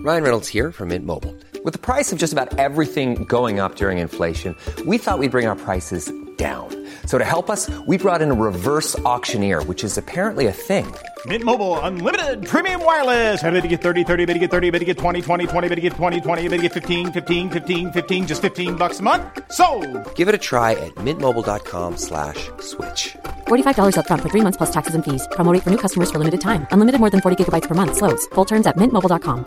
Ryan Reynolds here from Mint Mobile. With the price of just about everything going up during inflation, we thought we'd bring our prices down. So to help us, we brought in a reverse auctioneer, which is apparently a thing. Mint Mobile Unlimited Premium Wireless. How to get 30, 30, bit to get 30, bit to get 20, 20, 20, bit to get 20, 20, bit to get 15, 15, 15, 15, just $15 a month? Sold! Give it a try at mintmobile.com/switch. $45 up front for 3 months plus taxes and fees. Promo rate for new customers for limited time. Unlimited more than 40 gigabytes per month. Slows full terms at mintmobile.com.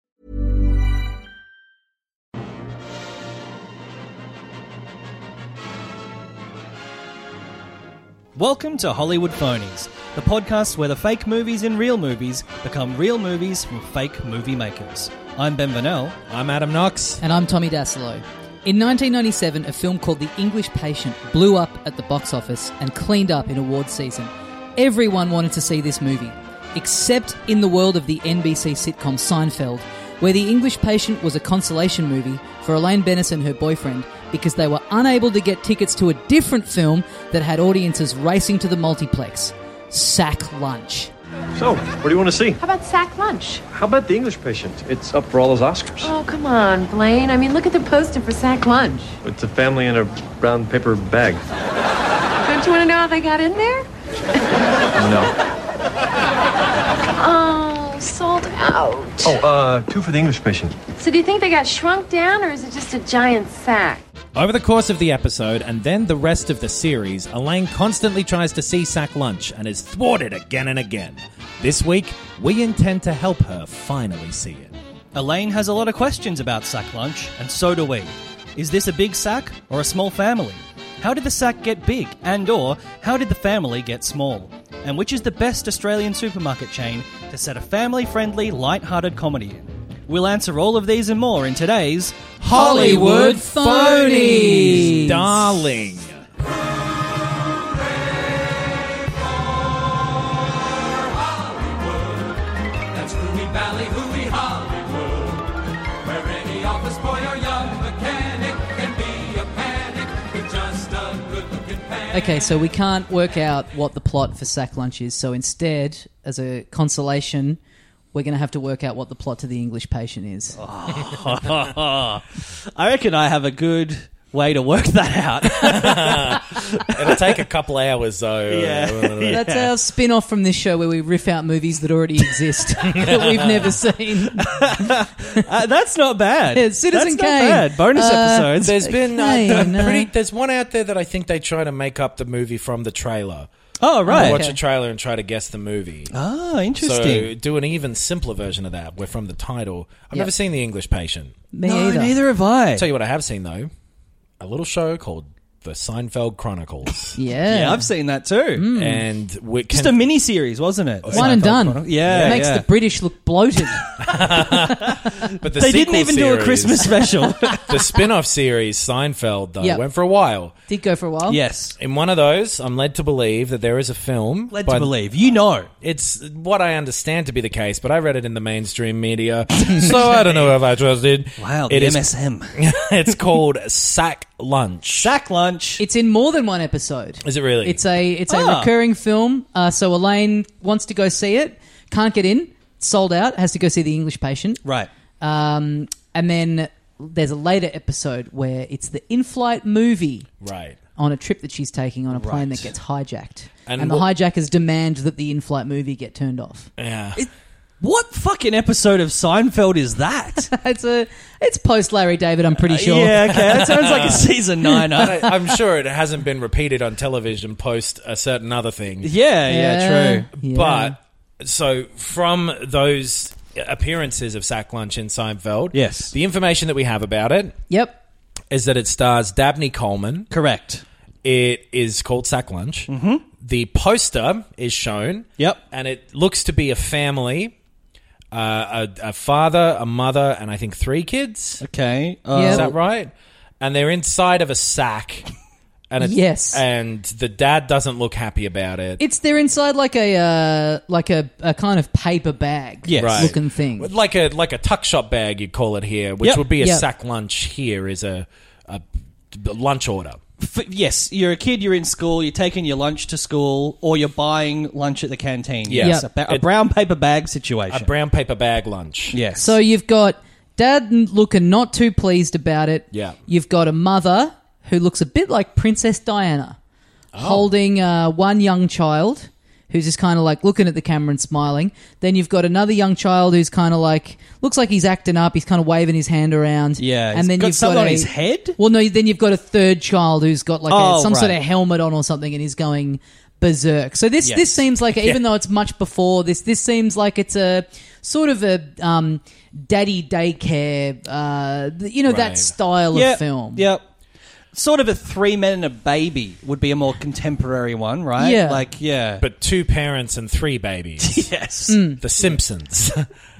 Welcome to Hollywood Phonies, the podcast where the fake movies in real movies become real movies from fake movie makers. I'm Ben Vanel. I'm Adam Knox. And I'm Tommy Dasilo. In 1997, a film called The English Patient blew up at the box office and cleaned up in awards season. Everyone wanted to see this movie, except in the world of the NBC sitcom Seinfeld, where The English Patient was a consolation movie for Elaine Bennis and her boyfriend because they were unable to get tickets to a different film that had audiences racing to the multiplex, Sack Lunch. So, what do you want to see? How about Sack Lunch? How about The English Patient? It's up for all those Oscars. Oh, come on, Blaine. I mean, look at the poster for Sack Lunch. It's a family in a brown paper bag. Don't you want to know how they got in there? No. Oh, sold out. Oh, 2 for The English Patient. So do you think they got shrunk down, or is it just a giant sack? Over the course of the episode, and then the rest of the series, Elaine constantly tries to see Sack Lunch and is thwarted again and again. This week, we intend to help her finally see it. Elaine has a lot of questions about Sack Lunch, and so do we. Is this a big sack or a small family? How did the sack get big, and or how did the family get small? And which is the best Australian supermarket chain to set a family-friendly, light-hearted comedy in? We'll answer all of these and more in today's Hollywood Phonies! Darling. That's Hooey Valley, Hooey Hollywood, where any office boy or young mechanic can be a panic with just a good-looking panic. Okay, so we can't work out what the plot for Sack Lunch is, so instead, as a consolation, we're going to have to work out what the plot to The English Patient is. I reckon I have a good way to work that out. It'll take a couple hours, though. Yeah. That's our spin-off from this show where we riff out movies that already exist that we've never seen. That's not bad. Yeah, Citizen That's Kane. not bad. Bonus episodes. There's been Kane, there's one out there that I think they try to make up the movie from the trailer. Oh, right. Watch a trailer and try to guess the movie. Oh, interesting. So do an even simpler version of that, where from the title. I've never seen The English Patient. Me No, either. neither have I. I'll tell you what I have seen, though. A little show called The Seinfeld Chronicles. Yeah. I've seen that too. And we Just a mini-series, wasn't it? One and done. Yeah, It makes the British look bloated. But the They didn't sequel even do a series- Christmas special. The spin-off series, Seinfeld, though, Yep. went for a while. Did go for a while. Yes. In one of those, I'm led to believe that there is a film. Led to believe. You know. It's what I understand to be the case, but I read it in the mainstream media, so I don't know if I trust it. Wow, the It is- MSM. It's called Sack Lunch. Sack Lunch. It's in more than one episode. Is it really? It's a recurring film. So Elaine wants to go see it, can't get in, sold out, has to go see The English Patient. Right. And then there's a later episode where it's the in-flight movie Right. on a trip that she's taking on a plane Right. that gets hijacked. And And the what- hijackers demand that the in-flight movie get turned off. Yeah. What fucking episode of Seinfeld is that? It's post Larry David, I'm pretty sure. Yeah, okay. That sounds like a season 9. I'm sure it hasn't been repeated on television post a certain other thing. Yeah, true. Yeah. But, so, from those appearances of Sack Lunch in Seinfeld, Yes. the information that we have about it Yep. is that it stars Dabney Coleman. Correct. It is called Sack Lunch. Mm-hmm. The poster is shown. Yep. And it looks to be a family, a father, a mother, and I think 3 kids. Okay. Yeah. Is that right? And they're inside of a sack. And it's, Yes. And the dad doesn't look happy about it. They're inside like a kind of paper bag Yes. Right. looking thing. Like a tuck shop bag, you'd call it here, which Yep. would be a Yep. sack lunch here is a lunch order. Yes, you're a kid, you're in school, you're taking your lunch to school, or you're buying lunch at the canteen. Yeah. Yes, Yep. a brown paper bag situation. A brown paper bag lunch. Yes. So you've got Dad looking not too pleased about it. Yeah. You've got a mother who looks a bit like Princess Diana, holding one young child who's just kind of like looking at the camera and smiling. Then you've got another young child who's kind of like, looks like he's acting up. He's kind of waving his hand around. Yeah, and he's then got you've something got on his head? Well, no, then you've got a third child who's got like some sort right. of helmet on or something and is going berserk. So this Yes. seems like, even though it's much before this seems like it's a sort of a daddy daycare, that Right. style of film. Yep. Sort of a 3 Men and a Baby would be a more contemporary one, right? Yeah. Like, yeah. But 2 parents and 3 babies. yes. The Simpsons.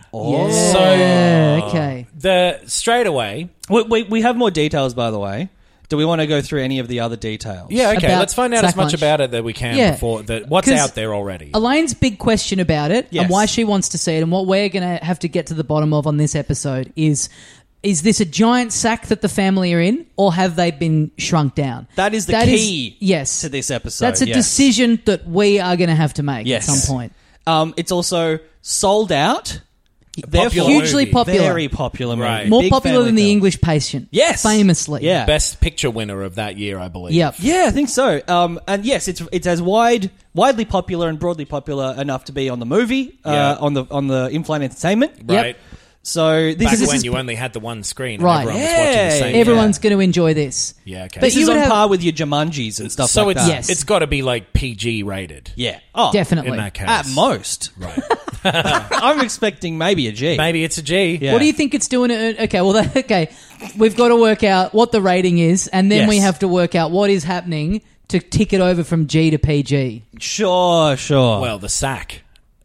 Yeah, okay. Straight away. We have more details, by the way. Do we want to go through any of the other details? Yeah, okay. About Let's find out sack as much lunch. about it that we can Yeah. before what's 'Cause out there already. Elaine's big question about it Yes. and why she wants to see it and what we're going to have to get to the bottom of on this episode is this a giant sack that the family are in, or have they been shrunk down? That is the key yes, to this episode. That's a yes. decision that we are going to have to make Yes. at some point. It's also sold out. Popular Hugely movie. popular. Very popular movie. Right. More Big popular family than The film. English Patient. Yes. Famously. Yeah. Best picture winner of that year, I believe. Yep. Yeah, I think so. And yes, it's as widely popular and broadly popular enough to be on the movie, Yeah. on the in-flight entertainment. Right. So Back this when is you only had the one screen Right. and everyone was watching the same Everyone's going to enjoy this. Yeah, okay. But this you is would on have- par with your Jumanjis and stuff so like it's that. Yes. it's got to be like PG rated. Yeah. Oh, Definitely. In that case. At most. Right. I'm expecting maybe a G. Maybe it's a G. Yeah. What do you think it's doing? Okay, well, okay. We've got to work out what the rating is, and then Yes. we have to work out what is happening to tick it over from G to PG. Sure. Well, the sack.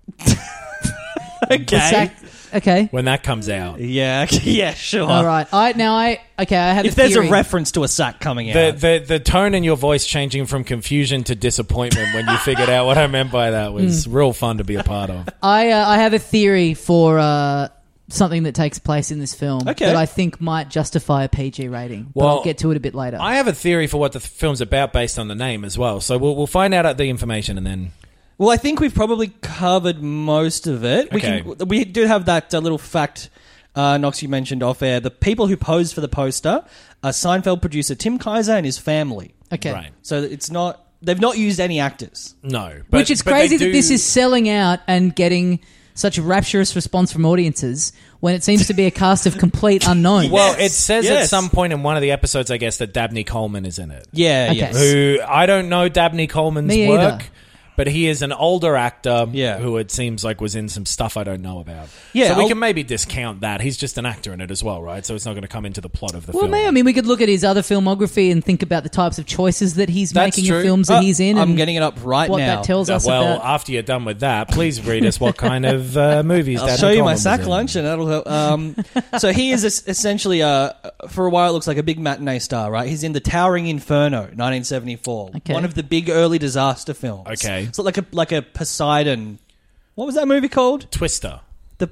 Okay. The sack- okay. When that comes out. Yeah. Yeah. Sure. All right. I have If a there's theory. a reference to a sack coming out, The tone in your voice changing from confusion to disappointment when you figured out what I meant by that was real fun to be a part of. I have a theory for something that takes place in this film Okay. that I think might justify a PG rating. But Well, I'll get to it a bit later. I have a theory for what the film's about based on the name as well. So we'll find out the information and then... well, I think we've probably covered most of it. Okay. We do have that little fact, Knox, you mentioned off air. The people who posed for the poster are Seinfeld producer Tim Kaiser and his family. okay. Right. So it's not they've not used any actors. No. Which is crazy that this is selling out and getting such a rapturous response from audiences when it seems to be a cast of complete unknowns. Well, it says at Yes. some point in one of the episodes, I guess, that Dabney Coleman is in it. Yeah, Okay. yes. Who I don't know Dabney Coleman's Me work, either. but he is an older actor Yeah. who it seems like was in some stuff I don't know about. Yeah, so we I'll- can maybe discount that. He's just an actor in it as well, right? So it's not going to come into the plot of the Well, film. I mean, we could look at his other filmography and think about the types of choices that he's That's making true. in films that he's in. I'm and getting it up right what now. that tells us well, about. after you're done with that, please read us what kind of movies I'll Dabney show you Coleman my was sack in. lunch, and that'll help. So he is essentially, for a while, it looks like a big matinee star, right? He's in The Towering Inferno, 1974, Okay. one of the big early disaster films. Okay. so like a Poseidon. What was that movie called? Twister. The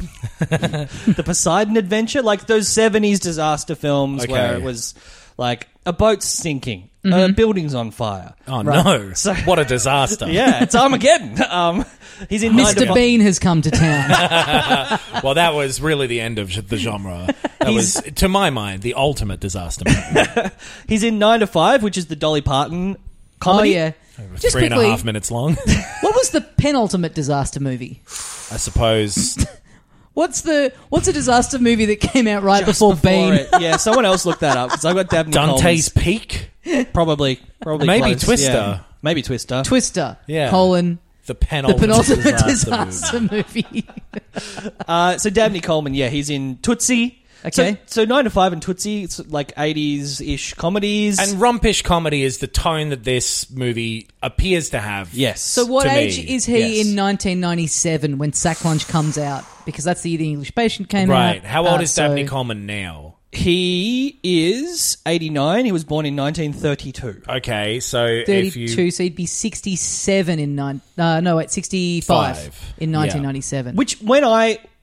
the Poseidon Adventure, like those 70s disaster films Okay. where it was like a boat sinking, buildings on fire. Oh, no. So- What a disaster. Yeah, it's Armageddon. He's in Mr. Bean has come to town. Well, that was really the end of the genre. That was, to my mind, the ultimate disaster movie. He's in 9 to 5, which is the Dolly Parton comedy. Oh, yeah. Just 3.5 quickly, minutes long, what was the penultimate disaster movie? I suppose. What's a disaster movie that came out right Just before Bean? it. Yeah, someone else looked that up. So I've got Dabney Dante's Coleman's- Peak? Probably Maybe close, Twister. yeah. Maybe Twister. Twister. Yeah. Colon. The The penultimate, penultimate disaster movie. disaster movie. So Dabney Coleman, yeah, he's in Tootsie. Okay. So 9 to 5 and Tootsie, it's like 80s-ish comedies. And rompish comedy is the tone that this movie appears to have. yes. So what To age me, is he yes. in 1997 when Sack Lunch comes out? Because that's the year The English Patient came out. Right. How old is so Dabney Coleman now? He is 89. He was born in 1932. Okay, so 32, if you... so he'd be 67 in 65 Five. in 1997. Which, when I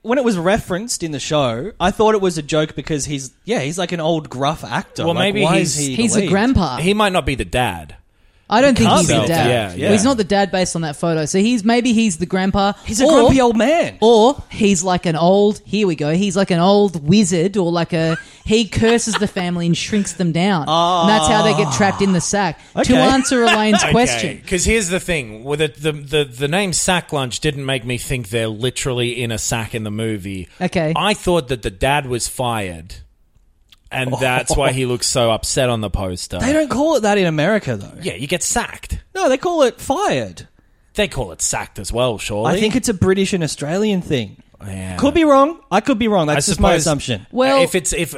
when it was referenced in the show, I thought it was a joke because he's like an old gruff actor. Well, Like, maybe why he's- is he He's the a lead? grandpa. He might not be the dad. I don't think he's can't the be. dad. Yeah. He's not the dad based on that photo. So maybe he's the grandpa. He's a grumpy old man. Or he's like an old, here we go, he's like an old wizard or he curses the family and shrinks them down. And that's how they get trapped in the sack. To Okay. answer Elaine's question. Because here's the thing: with the name Sack Lunch didn't make me think they're literally in a sack in the movie. Okay. I thought that the dad was fired, and that's why he looks so upset on the poster. They don't call it that in America, though. Yeah, you get sacked. No, they call it fired. They call it sacked as well, surely. I think it's a British and Australian thing. Yeah. Could be wrong. I could be wrong. That's I just my suppose- assumption. Well- if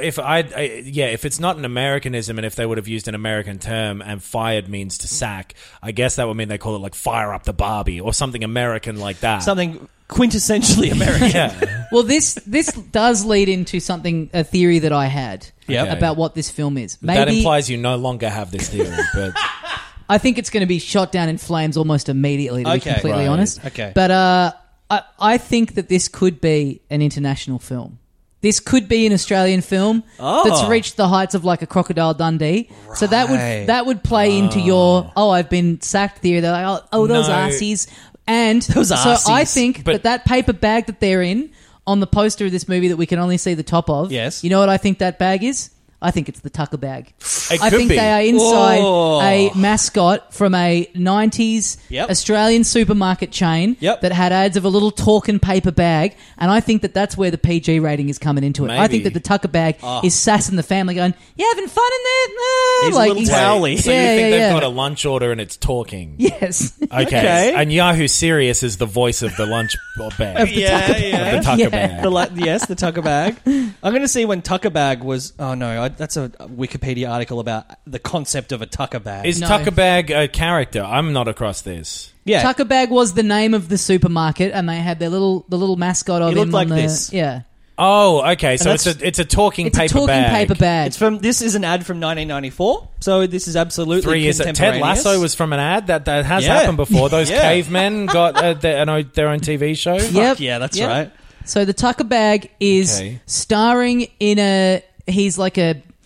it's not an Americanism, and if they would have used an American term, and fired means to sack, I guess that would mean they call it like fire up the Barbie or something American like that. Something quintessentially American. Yeah. Well, this does lead into a theory that I had Yep. about what this film is. That implies you no longer have this theory, but I think it's going to be shot down in flames almost immediately, to be Okay. completely Right. honest. Okay. But I think that this could be an international film. This could be an Australian film that's reached the heights of like a Crocodile Dundee. So that would play into your I've been sacked theory. They're like those No. arsies. And Those so I arsies. think But- that paper bag that they're in on the poster of this movie that we can only see the top of. Yes. You know what I think that bag is? I think it's the Tucker bag. It I could think be. they are inside Whoa. a mascot from a 90s Yep. Australian supermarket chain Yep. that had ads of a little talking paper bag, and I think that that's where the PG rating is coming into it. I Maybe. think that the Tucker bag is sassing the family going, you having fun in there? He's a little towely. So you think they've got a lunch order and it's talking? Yes. Okay. And Yahoo Serious is the voice of the lunch bag. Of the Tucker Yeah. bag. Yes, the Tucker bag. I'm going to see when Tucker bag was... Oh, no. That's a Wikipedia article about the concept of a Tucker bag. Is No. Tucker Bag a character? I'm not across this. yeah. Tucker bag was the name of the supermarket, and they had the little mascot of He him looked on like the, this. Yeah. Oh, okay. So that's- it's a talking It's paper a talking bag. paper bag. This is an ad from 1994, so this is absolutely 3 years. Ted contemporaneous. Lasso was from an ad that has Yeah. happened before. Those Yeah. cavemen got their own TV show. Yep. Yeah, that's Yep. right. So the Tucker bag is Okay. starring in he's like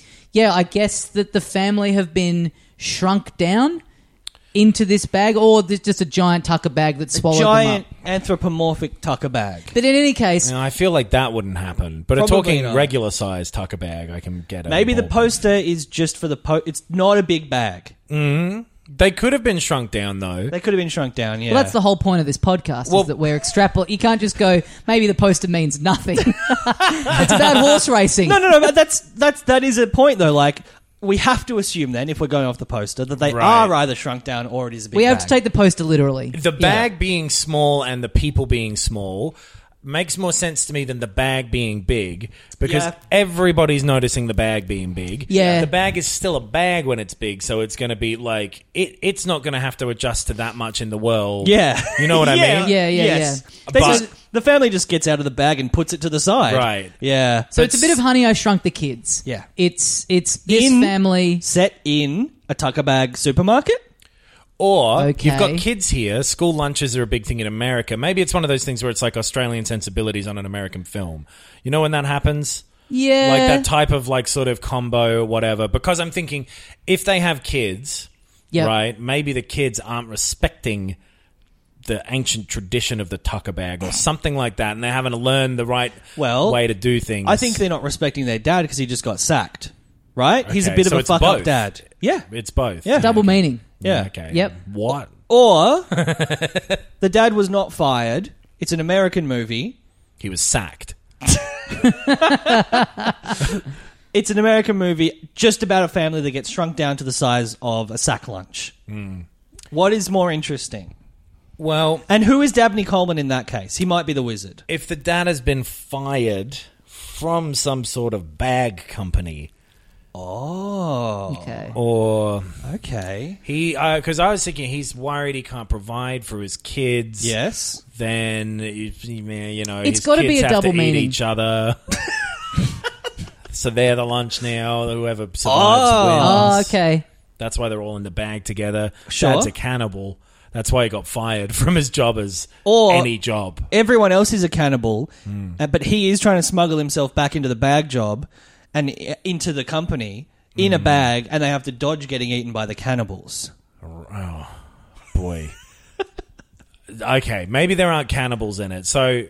I guess that the family have been shrunk down into this bag, or there's just a giant Tucker bag that swallowed Giant them up. anthropomorphic Tucker bag. But in any case, I feel like that wouldn't happen. But Probably a talking not. regular size Tucker bag, I can get. Maybe the more. poster is just for the It's not a big bag. They could have been shrunk down though. They could have been shrunk down. Yeah, well, that's the whole point of this podcast, Well- is that we're You can't just go, maybe the poster means nothing. It's about horse racing. No. But that is a point though. Like, we have to assume then, if we're going off the poster, that they Right. are either shrunk down or it is a big We have bag. to take the poster literally. The bag being small and the people being small makes more sense to me than the bag being big, because Yeah. everybody's noticing the bag being big. Yeah. The bag is still a bag when it's big, so it's going to be like it's not going to have to adjust to that much in the world. Yeah. You know what I mean? Yeah, Yes. yeah. They But- just- the family just gets out of the bag and puts it to the side. Right. Yeah. So it's a bit of Honey, I Shrunk the Kids. Yeah. It's this In- family. set in a Tucker bag supermarket. Or Okay. you've got kids here. School lunches are a big thing in America. Maybe it's one of those things where it's like Australian sensibilities on an American film. You know when that happens? Yeah. Like that type of like sort of combo or whatever. Because I'm thinking if they have kids, Yep. right, maybe the kids aren't respecting the ancient tradition of the Tucker bag or something like that, and they're having to learn the right way to do things. I think they're not respecting their dad because he just got sacked. Right? He's a Okay, bit so of a it's fuck up both. dad. Yeah. It's both. Yeah. Double meaning. Yeah. Okay. Yep. What? Or the dad was not fired. It's an American movie. He was sacked. It's an American movie just about a family that gets shrunk down to the size of a sack lunch. What is more interesting? Well, And who is Dabney Coleman in that case? He might be the wizard. if the dad has been fired from some sort of bag company, Oh. Okay. or Okay. he, because I was thinking he's worried he can't provide for his kids. Yes. Then you know, It's his gotta be kids a have double to meaning. eat each other. So they're the lunch now. Whoever survives Oh, wins. okay. That's why they're all in the bag together. Sure. Dad's a cannibal. That's why he got fired from his job as Or any job. Everyone else is a cannibal, but he is trying to smuggle himself back into the bag job and into the company in a bag, and they have to dodge getting eaten by the cannibals. Oh, boy. Okay, maybe there aren't cannibals in it. So,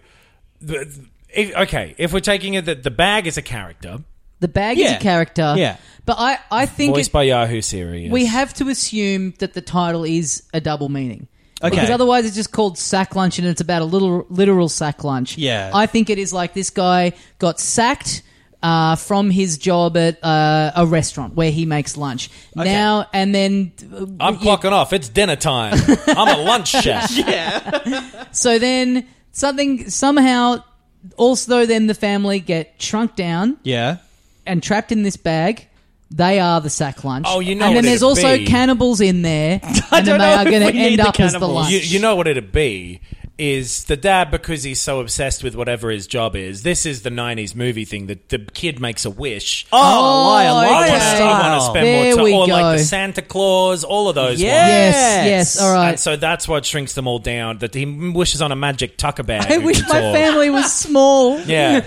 if we're taking it that the bag is a character. The bag is a character. Yeah. But I think Voiced by Yahoo Serious. we have to assume that the title is a double meaning. Okay. Because otherwise it's just called sack lunch and it's about a literal sack lunch. Yeah. I think it is like this guy got sacked from his job at a restaurant where he makes lunch. Okay. Now and then... I'm clocking off. It's dinner time. I'm a lunch chef. So then somehow also then the family get shrunk down Yeah. and trapped in this bag. They are the sack lunch. Oh, you know and what then there's it'd also be. cannibals in there, and don't then they know are if going we to need end the up as the cannibals. lunch. You know what it'd be is the dad, because he's so obsessed with whatever his job is. This is the 90s movie thing that the kid makes a wish. Oh, liar, okay. liar I want style. to spend There more we time. Or go. like the Santa Claus, all of those Yeah. ones. Yes, all right. And so that's what shrinks them all down. That he wishes on a magic tucker bag. I who wish can my talk. family was small. Yeah.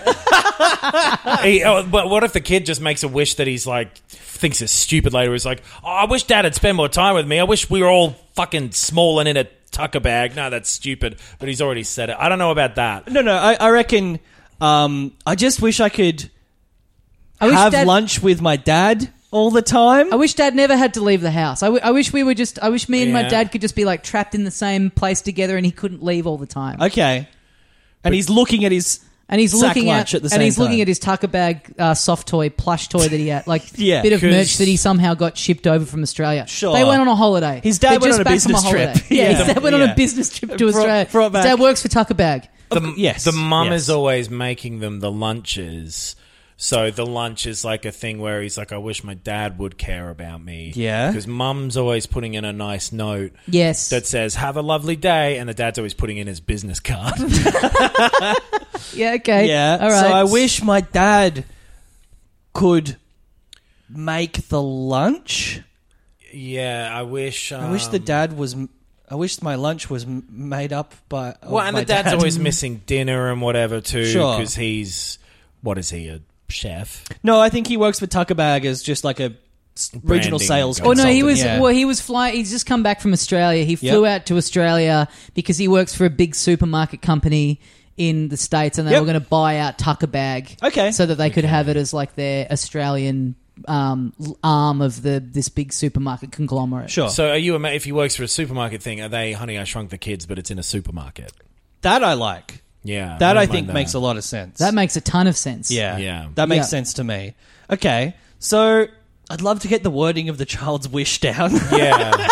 But what if the kid just makes a wish that he's like thinks is stupid later? He's like, oh, I wish Dad had spent more time with me. I wish we were all fucking small and in a tucker bag. No, that's stupid. But he's already said it. I don't know about that. No, I reckon I just wish I could wish have Dad- lunch with my dad all the time. I wish Dad never had to leave the house. I wish we were just. I wish me and my Yeah. dad could just be like trapped in the same place together, and he couldn't leave all the time. Okay. And he's looking at his And he's sack looking lunch at, at the and same he's looking time. at his tucker bag soft toy, plush toy that he had, like Yeah, bit of 'cause- merch that he somehow got shipped over from Australia. Sure. They went on a holiday. His dad They're went just on a back from business holiday. trip. Yeah, Yeah. his dad went on Yeah. a business trip to Brought Australia. back. His dad works for Tucker Bag. Yes. The mum yes. is always making them the lunches. So the lunch is like a thing where he's like, I wish my dad would care about me. Yeah. Because mum's always putting in a nice note Yes. that says, have a lovely day. And the dad's always putting in his business card. Yeah, okay. Yeah. All right. So I wish my dad could make the lunch. Yeah, I wish... I wish the dad was... I wish my lunch was made up by... Well, and the dad's always missing dinner and whatever too. Sure. Because he's... What is he, a chef? No, I think he works for Tucker Bag as just like a regional Branding sales consultant. Oh no, he consultant, was. yeah. He was flying. He's just come back from Australia. He flew out to Australia because he works for a big supermarket company in the States, and they Yep. were going to buy out Tucker Bag, Okay. so that they could have it as like their Australian arm of this big supermarket conglomerate. Sure. So are you... If he works for a supermarket thing, are they Honey, I Shrunk the Kids, but it's in a supermarket? That I like. Yeah. That I don't think mind makes a lot of sense. That makes a ton of sense. Yeah. Yeah. That makes Yeah. sense to me. Okay. So I'd love to get the wording of the child's wish down. Yeah.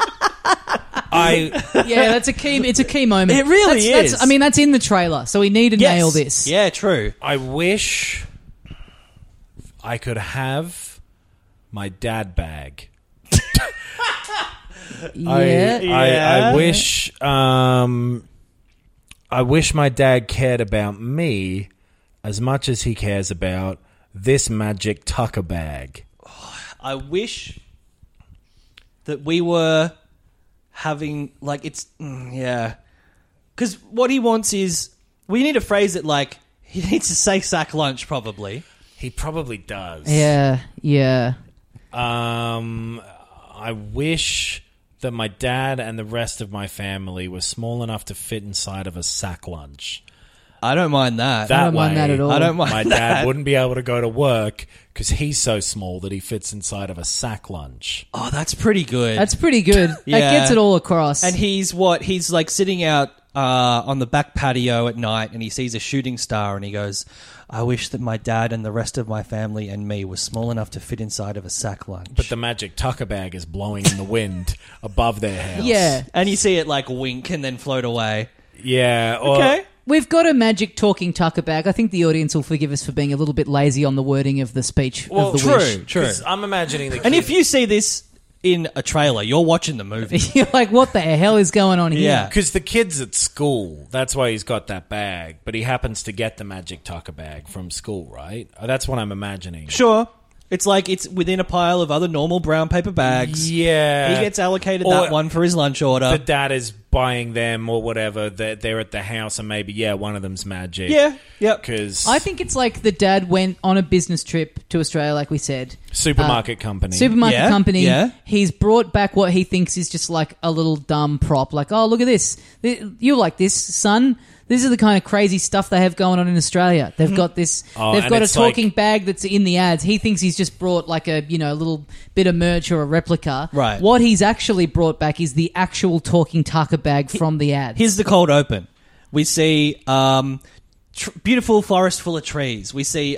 Yeah, that's a key. It's a key moment. It really That's- is. I mean, that's in the trailer, so we need to Yes. nail this. Yeah, true. I wish I could have my dad bag. Yeah. I wish I wish my dad cared about me as much as he cares about this magic tucker bag. I wish that we were having like it's yeah, because what he wants is we need to phrase it like he needs to say sack lunch probably. He probably does. Yeah. Yeah. I wish that my dad and the rest of my family were small enough to fit inside of a sack lunch. I don't mind that. That don't mind way, that at all. I don't mind my that. dad wouldn't be able to go to work because he's so small that he fits inside of a sack lunch. Oh, that's pretty good. That's pretty good. Yeah. That gets it all across. And he's like sitting out on the back patio at night and he sees a shooting star and he goes, I wish that my dad and the rest of my family and me were small enough to fit inside of a sack lunch. But the magic tucker bag is blowing in the wind above their house. Yeah. And you see it like wink and then float away. Yeah. Or, Okay. We've got a magic talking tucker bag. I think the audience will forgive us for being a little bit lazy on the wording of the speech Well, of the true. wish. True. 'Cause I'm imagining the And kid- if you see this in a trailer, you're watching the movie. You're like, what the hell is going on here? Yeah. Because the kid's at school. That's why he's got that bag. But he happens to get the magic tucker bag from school, right? That's what I'm imagining. Sure. It's like it's within a pile of other normal brown paper bags. Yeah. He gets allocated Or that one for his lunch order. The dad is buying them or whatever. They're at the house and maybe, one of them's magic. Yeah, yep. Because I think it's like the dad went on a business trip to Australia, like we said. supermarket company. Supermarket company. yeah. He's brought back what he thinks is just like a little dumb prop. Like, oh, look at this. You like this, son? This is the kind of crazy stuff they have going on in Australia. They've got this. Oh, they've and got a it's talking like- bag that's in the ads. He thinks he's just brought like a a little bit of merch or a replica. Right. What he's actually brought back is the actual talking tucker bag from the ads. Here's the cold open. We see beautiful forest full of trees. We see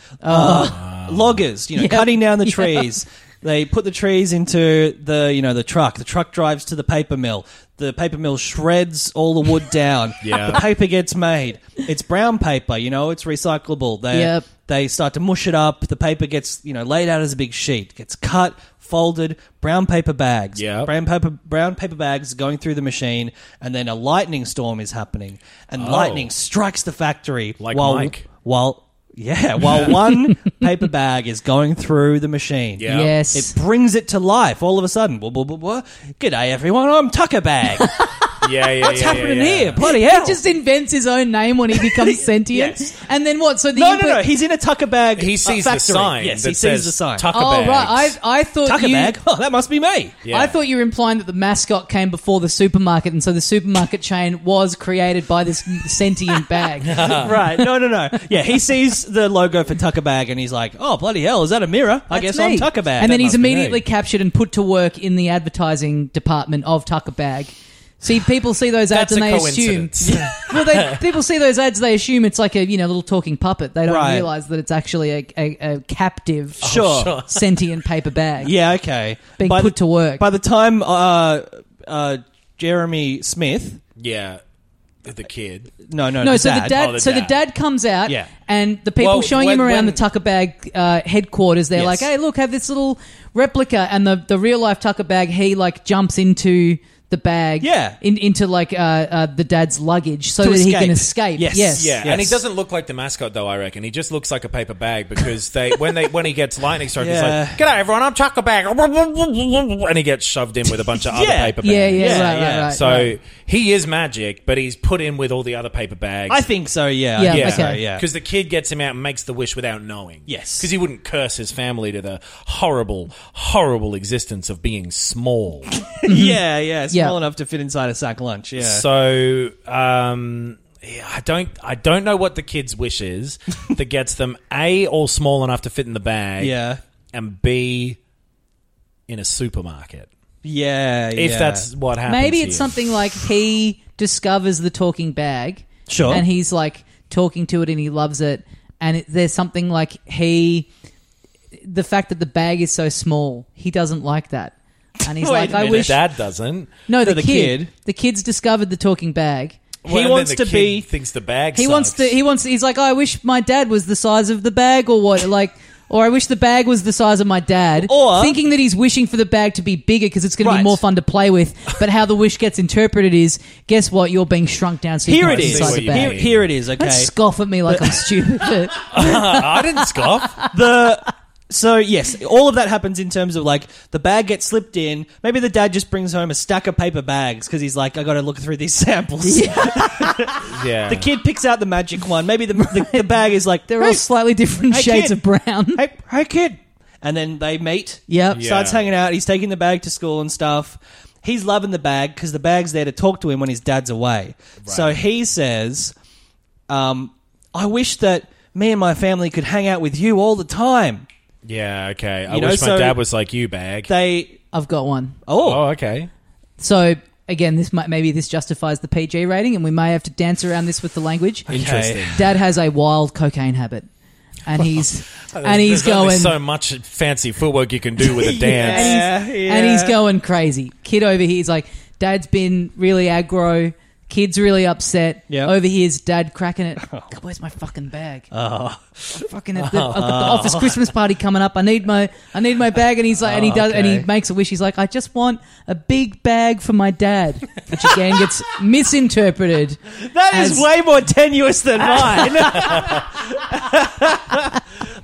loggers, cutting down the trees. They put the trees into the truck. The truck drives to the paper mill. The paper mill shreds all the wood down. Yeah. The paper gets made. It's brown paper, it's recyclable. They start to mush it up. The paper gets, laid out as a big sheet. Gets cut, folded, brown paper bags. Yeah. Brown paper bags going through the machine, and then a lightning storm is happening. And lightning strikes the factory. Like while Mike. while one paper bag is going through the machine. Yeah. Yes. It brings it to life all of a sudden. G'day, everyone. I'm Tucker Bag. What's happening here? Bloody hell. He just invents his own name when he becomes sentient. Yes. And then what? So the No. He's in a Tucker Bag He sees factory. the sign. Yes, that he sees says the sign. Tucker Oh, bags. right. I thought Tucker Bag? Oh, that must be me. Yeah. I thought you were implying that the mascot came before the supermarket, and so the supermarket chain was created by this sentient bag. Right. No. Yeah, he sees the logo for Tucker Bag and he's like, oh, bloody hell, is that a mirror? I That's guess me. I'm Tucker Bag. And then That he's must be me. immediately captured and put to work in the advertising department of Tucker Bag. See, people see those ads That's and a they assume. coincidence. People see those ads, they assume it's like a little talking puppet. They don't Right. realize that it's actually a captive, Sure. sentient paper bag. Yeah, okay. Being put to work. By the time Jeremy Smith... Yeah. The kid. No, So the dad. dad, Oh, the so the dad. dad comes out, Yeah. and the people Well, showing him when- around when- the Tucker Bag headquarters. They're Yes. like, "Hey, look, have this little replica." And the real life Tucker Bag, he like jumps into the bag, Yeah. into like the dad's luggage, so To that he escape. can escape. Yes. Yes. Yeah, Yes. and he doesn't look like the mascot though. I reckon he just looks like a paper bag because when he gets lightning struck, Yeah. he's like, "G'day everyone, I'm Tucker Bag," and he gets shoved in with a bunch of other Yeah. paper bags. Right. So he is magic, but he's put in with all the other paper bags. I think so, yeah. Yeah, I think okay. so, yeah. Because the kid gets him out and makes the wish without knowing. Yes. Because he wouldn't curse his family to the horrible, horrible existence of being small. yeah, small Yeah. enough to fit inside a sack lunch, yeah. So, I don't know what the kid's wish is that gets them A, all small enough to fit in the bag, yeah. and B, in a supermarket. Yeah, If that's what happens. Maybe it's here. something like he discovers the talking bag, Sure. and he's like talking to it, and he loves it. And there's something like the fact that the bag is so small, he doesn't like that. And he's Wait like, a I minute. wish. Dad doesn't. No, the the kid. kid. The kid's discovered the talking bag. Well, and then wants the to kid be- thinks the bag He sucks. wants. He's like, oh, I wish my dad was the size of the bag, or what? Like, or I wish the bag was the size of my dad. Or- thinking that he's wishing for the bag to be bigger because it's going to be Right. more fun to play with. But how the wish gets interpreted is, guess what? You're being shrunk down. So you Here can it fit is. inside what the you bag. mean. Here it is, okay. Don't scoff at me like I'm stupid. I didn't scoff. So, yes, all of that happens in terms of, like, the bag gets slipped in. Maybe the dad just brings home a stack of paper bags because he's like, I got to look through these samples. Yeah. The kid picks out the magic one. Maybe the bag is like, They're all slightly different Hey, shades kid. of brown. hey, kid. And then they meet. Yep. Yeah. Starts hanging out. He's taking the bag to school and stuff. He's loving the bag because the bag's there to talk to him when his dad's away. So he says, I wish that me and my family could hang out with you all the time. Yeah, okay. I You know, wish my so dad was like you, bag. I've got one. Oh, okay. So again, maybe this justifies the PG rating, and we may have to dance around this with the language. Interesting. Dad has a wild cocaine habit, and he's There's going only so much fancy footwork you can do with a dance. and he's going crazy. Kid over here is like, Dad's been really aggro. Kid's really upset. Yep. Over here's Dad cracking it. God, where's my fucking bag? Fucking I've got the office Christmas party coming up. I need my bag. And he's like, and he does, and he okay. makes a wish. He's like, I just want a big bag for my dad, which again gets misinterpreted. That is as- way more tenuous than mine.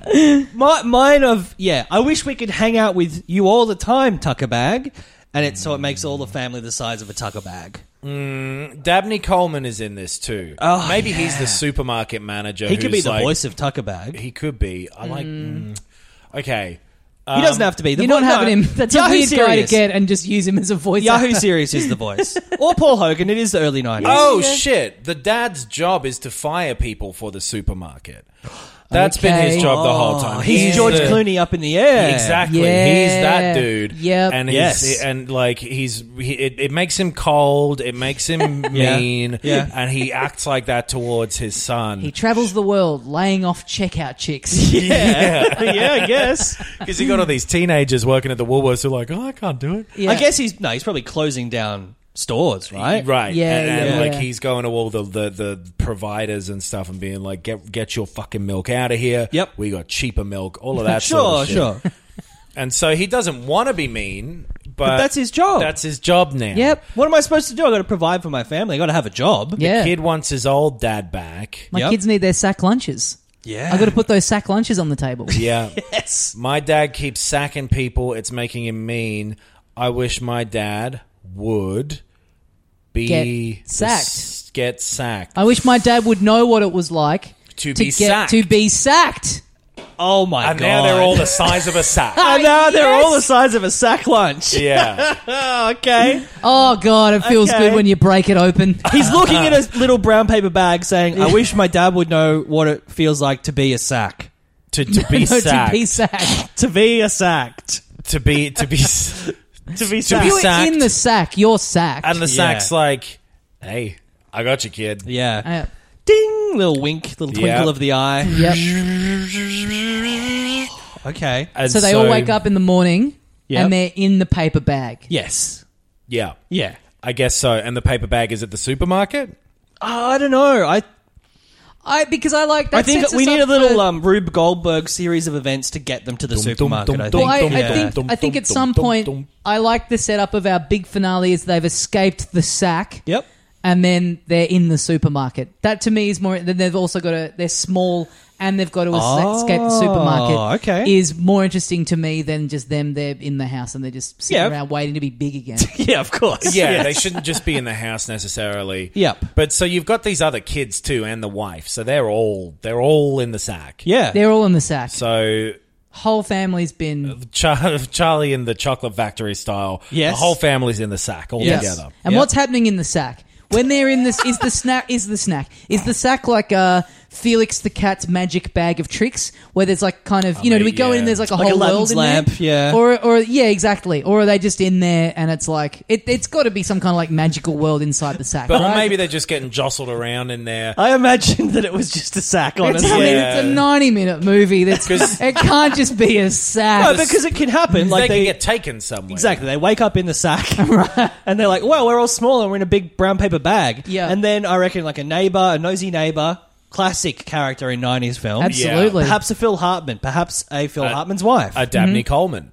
I wish we could hang out with you all the time, Tucker Bag, and it makes all the family the size of a Tucker Bag. Dabney Coleman is in this too. Oh, maybe he's the supermarket manager. He could be who's the like- voice of Tucker Bag. He could be. I like. Okay. He doesn't have to be. You're not having him. That's a weird guy to Sirius. get and just use him as a voice Yahoo actor. Sirius is the voice. Or Paul Hogan. It is the early 90s. Oh shit! The dad's job is to fire people for the supermarket. That's been his Okay. job the whole time. He's George the- Clooney up in the air. Exactly. Yeah. He's that dude. Yep. And Yes. it makes him cold. It makes him Yeah. mean. Yeah. And he acts like that towards his son. He travels the world laying off checkout chicks. Yeah, I guess. Because you got all these teenagers working at the Woolworths who are like, oh, I can't do it. Yeah. I guess he's probably closing down stores, right? Right. Yeah, and yeah. like he's going to all the providers and stuff and being like, get your fucking milk out of here. Yep. We got cheaper milk, all of that sort of shit. Sure. And so he doesn't want to be mean, but that's his job. That's his job now. Yep. What am I supposed to do? I got to provide for my family. I got to have a job. Yeah. Kid wants his old dad back. My Yep. kids need their sack lunches. Yeah. I got to put those sack lunches on the table. Yeah. Yes. My dad keeps sacking people. It's making him mean. I wish my dad would be Get sacked. Get sacked. I wish my dad would know what it was like To be get sacked. to be sacked. Oh my And god. now they're all the size of a sack. And now they're Yes. all the size of a sack lunch. Yeah. Oh, okay. Oh God, it feels Okay. good when you break it open. He's looking at a little brown paper bag saying, I wish my dad would know what it feels like to be a sack. To be No, sacked. to be sacked. To be a sacked. To be To be be sacked. You're sacked. in the sack. You're sacked. and the Yeah. sack's like, hey, I got you, kid. Yeah. Uh, Ding! Little wink, little twinkle Yep. of the eye. yep. Okay. And So they all wake up in the morning Yep. and they're in the paper bag. Yes. Yeah. Yeah. I guess so. And the paper bag is at the supermarket? I don't know. Because I like that. I think sets we us need a up little for- Rube Goldberg series of events to get them to the supermarket. I think. Well, I Yeah. think at some point I like the setup of our big finale is they've escaped the sack. Yep. And then they're in the supermarket. That to me is more. Then they've also got they're small and they've got to escape the supermarket. Okay. Is more interesting to me than just them. They're in the house and they're just sitting Yeah. around waiting to be big again. Yeah, of course. Yeah, Yes. they shouldn't just be in the house necessarily. Yep. But so you've got these other kids too and the wife. So they're all in the sack. Yeah. They're all in the sack. So Whole family's been. Charlie in the Chocolate Factory style. Yes. The whole family's in the sack all Yes. together. And Yep. what's happening in the sack? When they're in this, is the sack like Felix the Cat's magic bag of tricks, where there's like kind of do we go in and there's like a Like whole Aladdin's world in lamp, there, yeah. or yeah, exactly, or are they just in there and it's like it's got to be some kind of like magical world inside the sack, But right? maybe they're just getting jostled around in there. I imagined that it was just a sack, It's, honestly. I mean, Yeah. it's a 90-minute movie. It can't just be a sack. No, because it can happen. They Like can get taken somewhere. Exactly. They wake up in the sack, and they're like, "Well, we're all small and we're in a big brown paper bag." Yeah. And then I reckon like a nosy neighbor, classic character in '90s films. Absolutely. Perhaps a Phil Hartman. Perhaps a Phil Hartman's wife. A Dabney Coleman.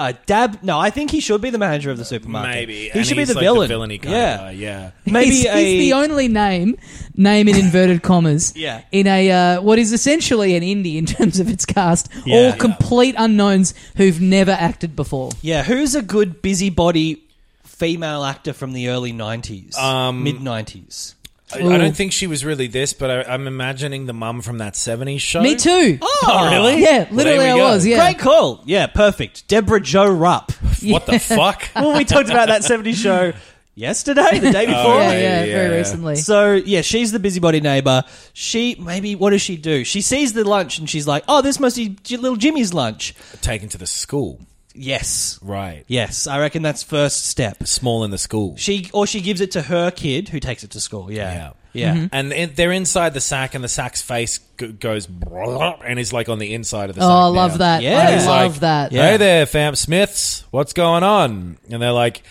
No, I think he should be the manager of the supermarket. Maybe. he And should be he's the like villain. The villainy kind yeah. of guy, yeah. Maybe he's the only name in inverted commas Yeah. in a what is essentially an indie in terms of its cast, Yeah. all complete unknowns who've never acted before. Yeah, who's a good busybody female actor from the early '90s, mid '90s? I don't think she was really this, but I'm imagining the mum from that 70s show. Me too. Oh, really? Yeah, literally there we I go. was. Yeah, Great call. Yeah, perfect. Deborah Jo Rupp. What the fuck? Well, we talked about that '70s show yesterday, the day before. yeah, yeah. very recently. So, yeah, she's the busybody neighbour. What does she do? She sees the lunch and she's like, oh, this must be little Jimmy's lunch. Taken to the school. Yes. Right. Yes, I reckon that's first step. Small in the school. She gives it to her kid who takes it to school. Yeah. Yeah. Mm-hmm. And they're inside the sack, and the sack's face goes, and he's like on the inside of the sack. Oh, I now. love that. Yeah. I He's love like, that. Yeah. Hey there, fam Smiths. What's going on? And they're like,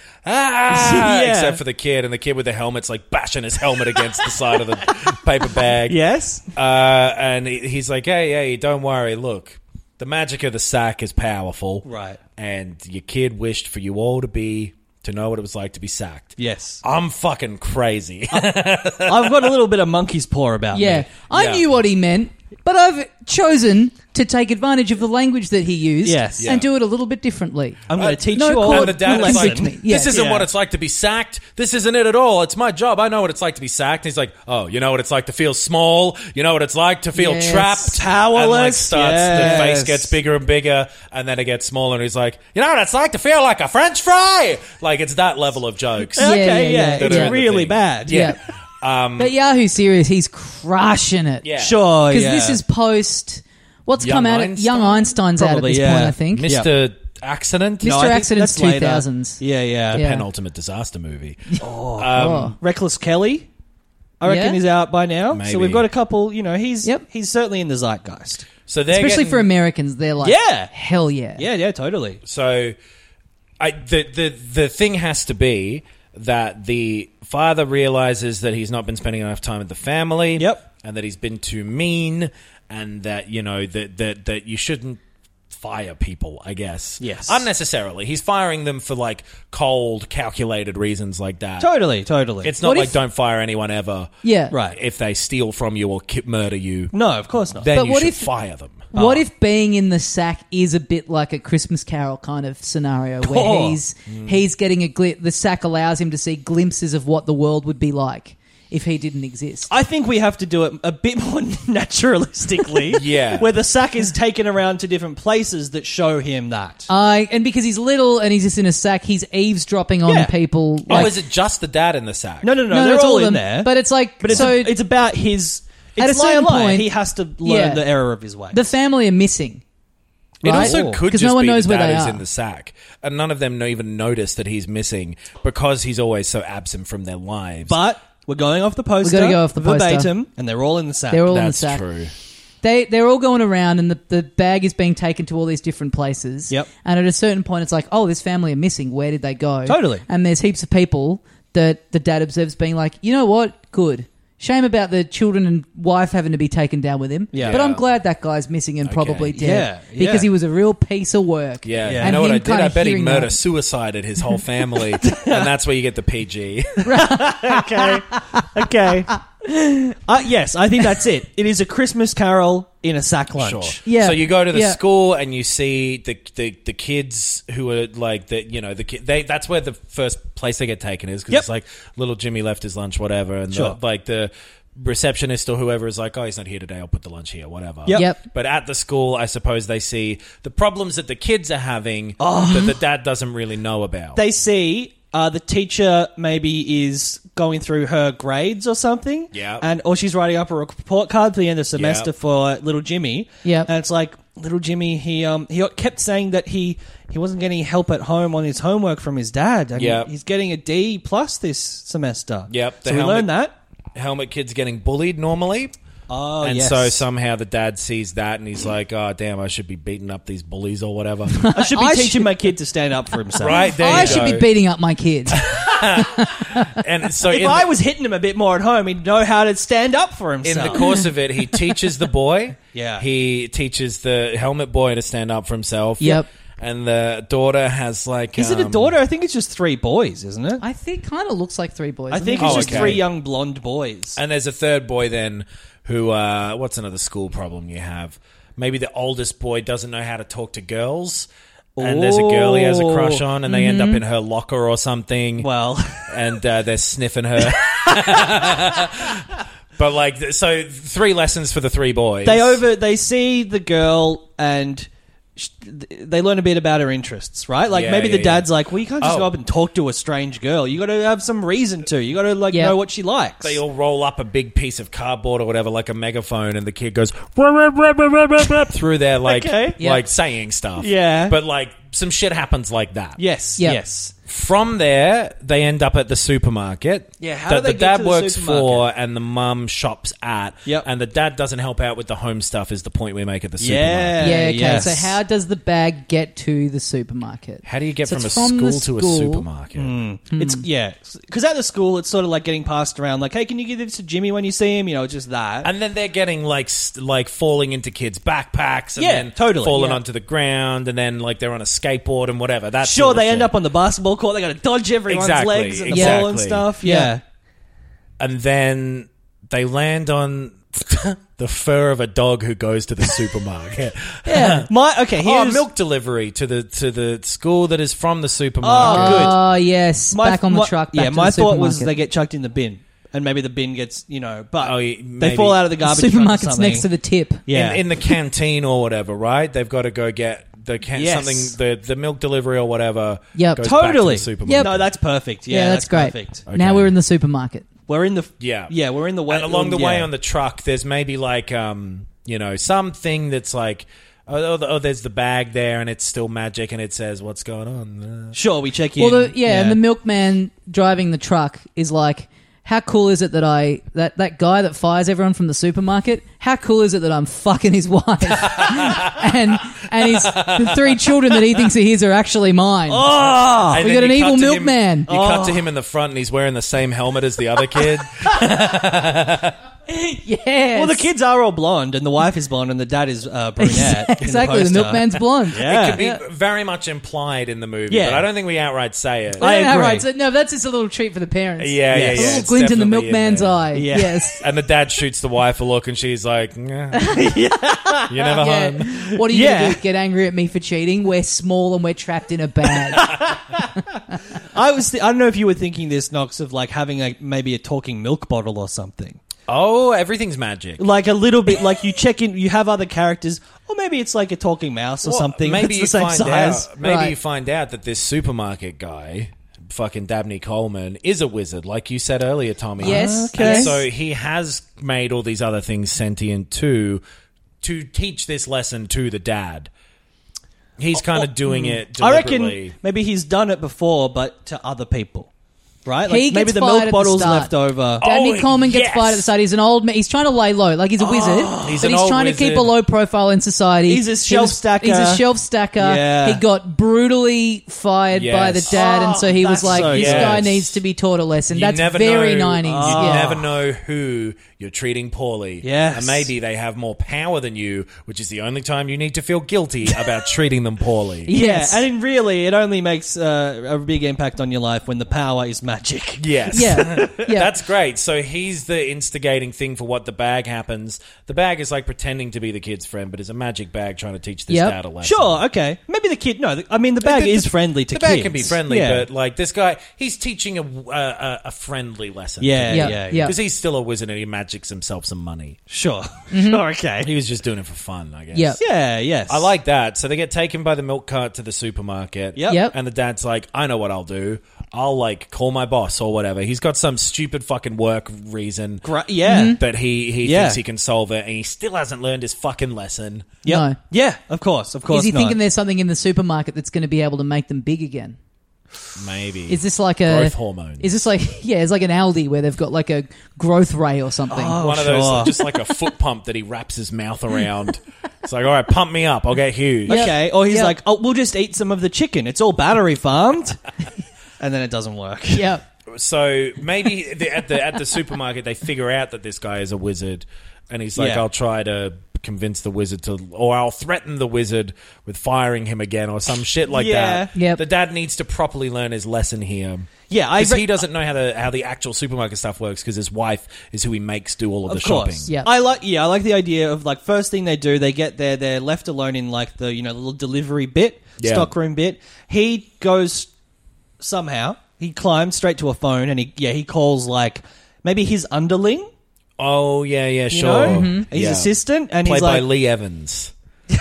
Yeah. except for the kid, and the kid with the helmet's like bashing his helmet against the side of the paper bag. Yes. And he's like, hey, don't worry. Look, the magic of the sack is powerful. Right. And your kid wished for you all to know what it was like to be sacked. Yes. I'm fucking crazy. I've got a little bit of monkey's paw about Yeah. me. I Yeah. knew what he meant But I've chosen to take advantage of the language that he used Yes. and do it a little bit differently. I'm going to teach no you all court And the dad will is like, convict me. this isn't Yeah. what it's like to be sacked. This isn't it at all. It's my job. I know what it's like to be sacked. And he's like, oh, you know what it's like to feel small? You know what it's like to feel Yes. trapped? Powerless. And like starts, Yes. the face gets bigger and bigger, and then it gets smaller, and he's like, you know what it's like to feel like a French fry? Like, it's that level of jokes. Yeah, Okay, yeah, it's yeah. really bad. Yeah. But Yahoo Serious, he's crushing it. Yeah. Sure, Because yeah. this is post... What's Young come out? Einstein? Young Einstein's out at Probably, this yeah. point, I think. Mr. Accident? Mr. No, I think Accident's that's later. 2000s. Yeah, yeah. Yeah. Penultimate disaster movie. Oh. Reckless Kelly, I reckon, Yeah. is out by now. Maybe. So we've got a couple, he's Yep. he's certainly in the zeitgeist. So they're Especially getting- for Americans, they're like, Yeah. hell yeah. Yeah, totally. So, the thing has to be that the father realizes that he's not been spending enough time with the family. Yep. And that he's been too mean, and that that you shouldn't fire people, I guess. Yes. Unnecessarily. He's firing them for like cold, calculated reasons like that. Totally. It's not What like if- don't fire anyone ever. Yeah. Right. If they steal from you or murder you, No, of course not. then But you what should if- fire them. What if being in the sack is a bit like a Christmas Carol kind of scenario where Oh. he's getting the sack allows him to see glimpses of what the world would be like if he didn't exist. I think we have to do it a bit more naturalistically. Yeah. Where the sack is taken around to different places that show him that. And because he's little and he's just in a sack, he's eavesdropping on Yeah. people. Oh, like- is it just the dad in the sack? No, they're it's all of in them. there. But it's like, But it's, so it's about his... It's At a certain liar. point- He has to learn Yeah. the error of his ways. the family are missing. It Right? also could 'Cause just no one be knows the where dad they who's are. in the sack, and none of them even notice that he's missing because he's always so absent from their lives. But we're going off the poster. We're gonna go off the poster. verbatim, and they're all in the sack. They're all in the that's sack. true. They're all going around, and the bag is being taken to all these different places. Yep. And at a certain point, it's like, oh, this family are missing. Where did they go? Totally. And there's heaps of people that the dad observes being like, you know what? Good. Shame about the children and wife having to be taken down with him. Yeah. But I'm Yeah. glad that guy's missing and probably dead. Yeah, Because yeah. he was a real piece of work. Yeah, Yeah. you know And what I him did? I kinda bet he hearing that. suicided his whole family, and that's where you get the PG. Okay. Yes, I think that's it. It is a Christmas Carol in a sack lunch. Sure. Yeah. So you go to the Yeah. school and you see the kids who are like the kid. That's where the first place they get taken is because Yep. it's like little Jimmy left his lunch, whatever, and Sure. the receptionist or whoever is like, oh, he's not here today. I'll put the lunch here, whatever. Yep. But at the school, I suppose they see the problems that the kids are having Oh. that the dad doesn't really know about. They see the teacher maybe is going through her grades or something. Yeah. Or she's writing up a report card for the end of the semester Yep. for little Jimmy. Yep. And it's like, little Jimmy, he kept saying that he wasn't getting help at home on his homework from his dad. And Yep. he's getting a D plus this semester. Yep. So we learned that. Helmet kid's getting bullied normally. Oh, And yes. so somehow the dad sees that and he's like, oh, damn, I should be beating up these bullies or whatever. I should be I teaching my kid to stand up for himself. Right? There I you should go. be beating up my kids. And so If I was hitting him a bit more at home, he'd know how to stand up for in himself. the course of it, he teaches the boy. Yeah. He teaches the helmet boy to stand up for himself. Yep. And the daughter has like... Is it a daughter? I think it's just 3 boys, isn't it? I think kind of looks like 3 boys. I think doesn't it's it? just okay. 3 young blonde boys. And there's a third boy then who... what's another school problem you have? Maybe the oldest boy doesn't know how to talk to girls. And there's a girl he has a crush on, and they end up in her locker or something. Well, And they're sniffing her. But like, so 3 lessons for the 3 boys. they see the girl and they learn a bit about her interests, right? Like Yeah, maybe yeah, the dad's like, well, you can't just Oh. go up and talk to a strange girl. You got to have some reason to. You got to Yeah. know what she likes. They all roll up a big piece of cardboard or whatever, like a megaphone, and the kid goes through there, like Okay. Yeah. like saying stuff. Yeah. but like some shit happens like that. Yes, Yeah. yes. From there, they end up at the supermarket. Yeah, how that do they the get dad to the works supermarket? for and the mum shops at. Yep. And the dad doesn't help out with the home stuff. Is the point we make at the Yeah. supermarket? Yeah, okay. yes. So how does the bag get to the supermarket? How do you get So from a it's from the school to a school. supermarket? It's because at the school it's sort of like getting passed around. Like, hey, can you give this to Jimmy when you see him? You know, just that. And then they're getting like falling into kids' backpacks, and Yeah, then totally. falling Yeah. onto the ground, and then like they're on a skateboard and whatever. That's sure, they end up on the basketball court. They got to dodge everyone's Exactly, legs and the exactly. ball and stuff. Yeah. Yeah. and then they land on The fur of a dog who goes to the supermarket. Yeah. Milk delivery to the school that is from the supermarket. Oh, yes. Back on the truck. Back to my the thought was supermarket. they get chucked in the bin. And maybe the bin gets, but they maybe. fall out of the garbage truck or Supermarket's something. next to the tip. Yeah. In the canteen or whatever, right? They've got to go get Yes. the milk delivery or whatever. Yep. goes back to Totally. the supermarket. Yep. No, that's perfect. Yeah, that's great. Perfect. Now we're in the supermarket. We're in the we're in the and along the way on the truck, there's maybe like something that's like there's the bag there and it's still magic and it says what's going on. Sure, we check in. Well, and the milkman driving the truck is like, how cool is it that that guy that fires everyone from the supermarket, how cool is it that I'm fucking his wife? and the 3 children that he thinks are his are actually mine. Oh! And We then got an you evil cut to him- milkman. You cut to him in the front and he's wearing the same helmet as the other kid. Yes. Well, the kids are all blonde, and the wife is blonde, and the dad is brunette. Exactly, the milkman's blonde. Yeah. It could be very much implied in the movie, Yeah. but I don't think we outright say it. I agree. Right, so, no, that's just a little treat for the parents. Yeah, Yes. A little it's glint in the definitely milkman's there. eye. Yeah. Yes. And the dad shoots the wife a look, and she's like, "Nah, you're never Yeah. home." What are you Yeah. going to do? Get angry at me for cheating? We're small and we're trapped in a bag. I don't know if you were thinking this, Knox, of like having maybe a talking milk bottle or something. Oh, everything's magic. Like a little bit, like you check in, you have other characters, or maybe it's like a talking mouse or something. Maybe that's the same size. Maybe Right. you find out that this supermarket guy, fucking Dabney Coleman, is a wizard, like you said earlier, Tommy. Yes. Okay. And so he has made all these other things sentient too, to teach this lesson to the dad. He's kind of doing it I deliberately. reckon maybe he's done it before, but to other people. Right? He Like maybe gets the fired milk at the bottle's start. left over. Dabney Coleman gets yes. fired at the start. He's an old man. He's trying to lay low. Like he's a wizard. He's but an he's old trying to keep a wizard. low profile in society. He's a shelf stacker. He's a shelf stacker. Yeah. He got brutally fired Yes. by the dad, and so he was that's like, so this yes. guy needs to be taught a lesson. You That's never very know, 90s. You yeah. never know who you're treating poorly. Yes. And maybe they have more power than you, which is the only time you need to feel guilty about treating them poorly. Yes. Yeah, and really, it only makes a big impact on your life when the power is magic. Yes. Yeah. Yeah. That's great. So he's the instigating thing for what the bag happens. The bag is like pretending to be the kid's friend, but is a magic bag trying to teach this Yep. dad a lesson. Sure, okay. Maybe the kid... No, I mean, the bag is friendly to the kids. bag can be friendly, Yeah. but like this guy, he's teaching a friendly lesson. Yeah, Yeah, yeah. yeah. Because he's still a wizard and he magics himself some money. Sure. Sure, okay. He was just doing it for fun, I guess. Yep. Yeah, yes. I like that. So they get taken by the milk cart to the supermarket. Yep. Yep. And the dad's like, I know what I'll do. I'll like call my boss or whatever. He's got some stupid fucking work reason Yeah. that he Yeah. thinks he can solve it, and he still hasn't learned his fucking lesson. Yep. No. Yeah, of course Is he not. thinking there's something in the supermarket that's going to be able to make them big again? Maybe. Is this like a growth hormone? Is this like it's like an Aldi where they've got like a growth ray or something? One of those, just like a foot pump that he wraps his mouth around. It's like, all right, pump me up. I'll get huge. Yep. Okay, or he's Yep. like, oh, we'll just eat some of the chicken. It's all battery farmed. And then it doesn't work. Yeah. So maybe at the supermarket they figure out that this guy is a wizard, and he's like, Yeah. I'll try to convince the wizard to, or I'll threaten the wizard with firing him again, or some shit like Yeah. that. Yep. The dad needs to properly learn his lesson here. Yeah, Because he doesn't know how the actual supermarket stuff works, because his wife is who he makes do all of the Of course. shopping. Yeah. I like the idea of like first thing they do, they get there, they're left alone in like the little delivery bit, Yeah. stockroom bit. He goes somehow, he climbs straight to a phone and he calls like maybe his underling, Oh yeah, you sure. know? His Yeah. assistant, and Played he's by like Lee Evans.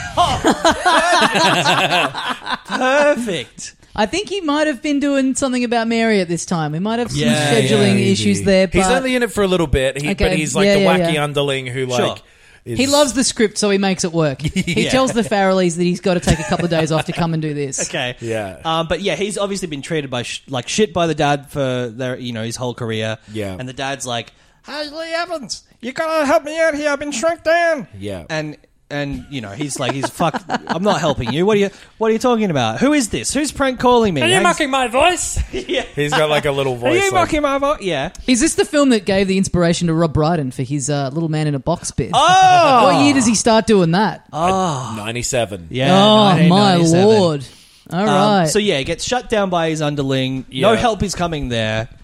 perfect. I think he might have been doing something about Mary at this time. We might have some Yeah, scheduling maybe. issues there. But He's only in it for a little bit, but Okay. he's like Yeah, the yeah, wacky yeah. underling who like. Sure. he loves the script, so he makes it work. He Yeah. tells the Farrellys that he's got to take a couple of days off to come and do this. Okay. Yeah. But yeah, he's obviously been treated by like shit by the dad for his whole career. Yeah. And the dad's like, "Hey, Lee Evans, you gotta help me out here. I've been shrunk down." Yeah. And he's like, fuck. I'm not helping you. What are you talking about? Who is this? Who's prank calling me? Are you mocking my voice? Yeah. He's got like a little Are voice. you like- mocking my voice? Yeah. Is this the film that gave the inspiration to Rob Brydon for his Little Man in a Box bit? Oh. What year does he start doing that? 97. Yeah. Oh, my 1997. Lord. All right. So yeah, he gets shut down by his underling. Yeah. No help is coming there.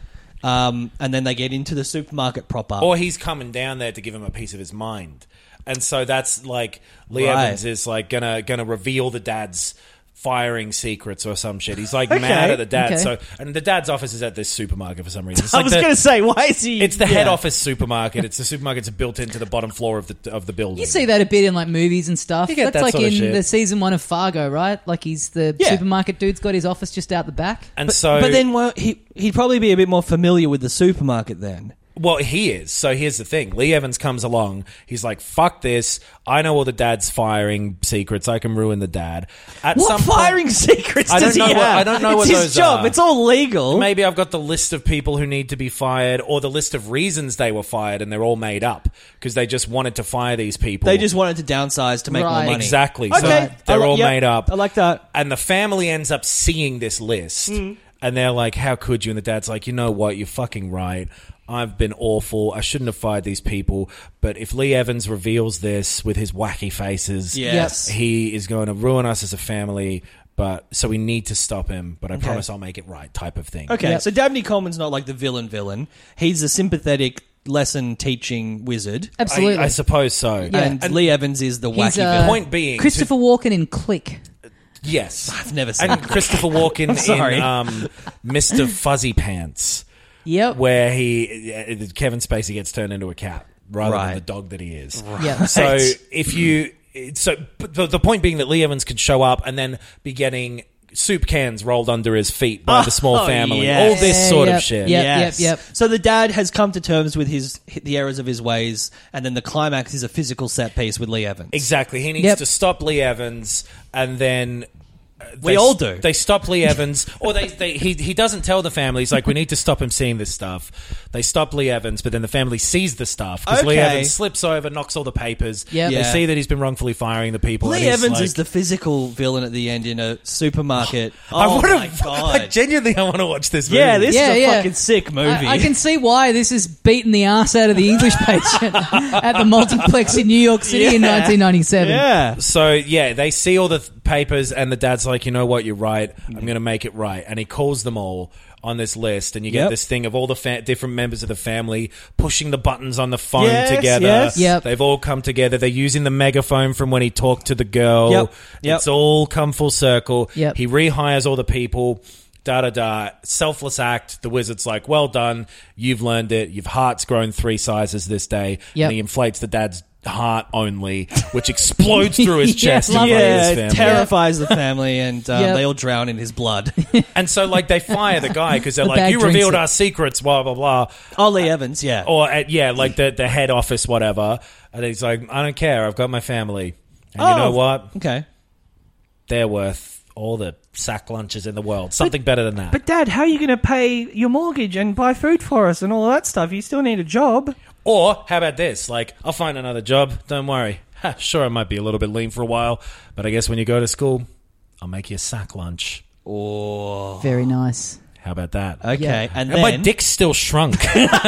and then they get into the supermarket proper. Or he's coming down there to give him a piece of his mind. And so that's like Lee Right. Evans is like gonna reveal the dad's firing secrets or some shit. He's like Okay. mad at the dad. Okay. So and the dad's office is at this supermarket for some reason. It's I like was going to say, why is he? it's the head yeah. office supermarket. It's the supermarket's built into the bottom floor of the building. You see that a bit in like movies and stuff. You get That's that like sort of in shit. the season 1 of Fargo, right? Like he's the Yeah. supermarket dude's got his office just out the back. And so But then he'd probably be a bit more familiar with the supermarket then. well, he is. So here's the thing. Lee Evans comes along. He's like, fuck this. I know all the dad's firing secrets. I can ruin the dad. At What some firing point, secrets I does don't he know what- have? I don't know it's what his those job. are. It's all legal. Maybe I've got the list of people who need to be fired or the list of reasons they were fired and they're all made up because they just wanted to fire these people. They just wanted to downsize to make more Right. money. Exactly. Okay. So they're all Yep. made up. I like that. And the family ends up seeing this list and they're like, how could you? And the dad's like, you know what? You're fucking right. I've been awful. I shouldn't have fired these people. But if Lee Evans reveals this with his wacky faces, Yes. he is going to ruin us as a family. But so we need to stop him. But I promise I'll make it right, type of thing. Okay, Yep. so Dabney Coleman's not like the villain. He's a sympathetic lesson teaching wizard. Absolutely. I suppose so. Yeah. And Lee Evans is the wacky He's villain. Point being, Christopher Walken in Click. yes, I've never seen and Christopher Walken I'm sorry. in Mr. Fuzzy Pants, Yep. where Kevin Spacey gets turned into a cat rather than Right. the dog that he is. Yeah. So but the point being that Lee Evans could show up and then be getting soup cans rolled under his feet by the small family, yes. all this sort Yep, of shit. yep. Yep. So the dad has come to terms with the errors of his ways, and then the climax is a physical set piece with Lee Evans. Exactly. He needs Yep. to stop Lee Evans, and then We all do. They stop Lee Evans, or he doesn't tell the family. He's like, we need to stop him seeing this stuff. They stop Lee Evans, but then the family sees the stuff because Lee Okay. Evans slips over, knocks all the papers. Yep. They Yeah. see that he's been wrongfully firing the people. Lee and he's Evans like, is the physical villain at the end in a supermarket. I Oh wanna- my god! Genuinely, I want to watch this movie. Yeah, this Yeah, is a yeah. fucking sick movie. I can see why this is beating the ass out of the English Patient at the multiplex in New York City in 1997. Yeah. So, yeah, they see all the papers, and the dad's like, you know what, you're right. I'm going to make it right. And he calls them all on this list, and you get Yep. this thing of all the different members of the family pushing the buttons on the phone Yes, together. yes. Yep. They've all come together. They're using the megaphone from when he talked to the girl. Yep, yep. It's all come full circle. Yep. He rehires all the people. Da-da-da. Selfless act. The wizard's like, well done. You've learned it. Your heart's grown 3 sizes this day. Yep. And he inflates the dad's heart only, which explodes through his Yeah, chest in love front of Yeah, his it family. terrifies the family, and Yep. they all drown in his blood. And so, like, they fire the guy because they're The like, bag you drinks revealed it. our secrets, blah, blah, blah. Oh, Lee Evans, yeah. Or, like, the head office, whatever. And he's like, I don't care. I've got my family. And you know what? Okay. They're worth all the sack lunches in the world. Something better than that. But Dad, how are you going to pay your mortgage and buy food for us and all that stuff? You still need a job. Or, how about this? Like, I'll find another job. Don't worry. Sure, I might be a little bit lean for a while, but I guess when you go to school, I'll make you a sack lunch. Oh. Very nice. How about that? Okay, Yeah. and And my then dick's still shrunk.